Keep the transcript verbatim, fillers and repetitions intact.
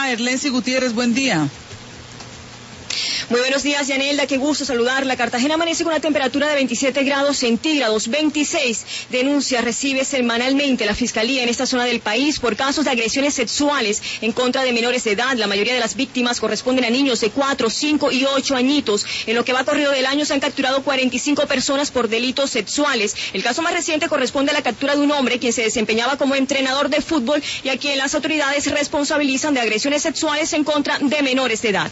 Erlensi Gutiérrez, buen día. Muy buenos días, Yanelda, qué gusto saludarla. Cartagena amanece con una temperatura de veintisiete grados centígrados, veintiséis denuncias recibe semanalmente la Fiscalía en esta zona del país por casos de agresiones sexuales en contra de menores de edad. La mayoría de las víctimas corresponden a niños de cuatro, cinco y ocho añitos. En lo que va corrido del año se han capturado cuarenta y cinco personas por delitos sexuales. El caso más reciente corresponde a la captura de un hombre quien se desempeñaba como entrenador de fútbol y a quien las autoridades responsabilizan de agresiones sexuales en contra de menores de edad.